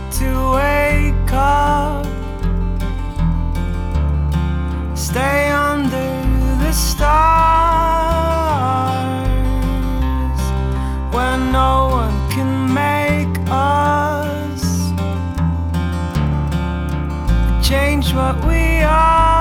to wake up, stay under the stars when no one can make us change what we are.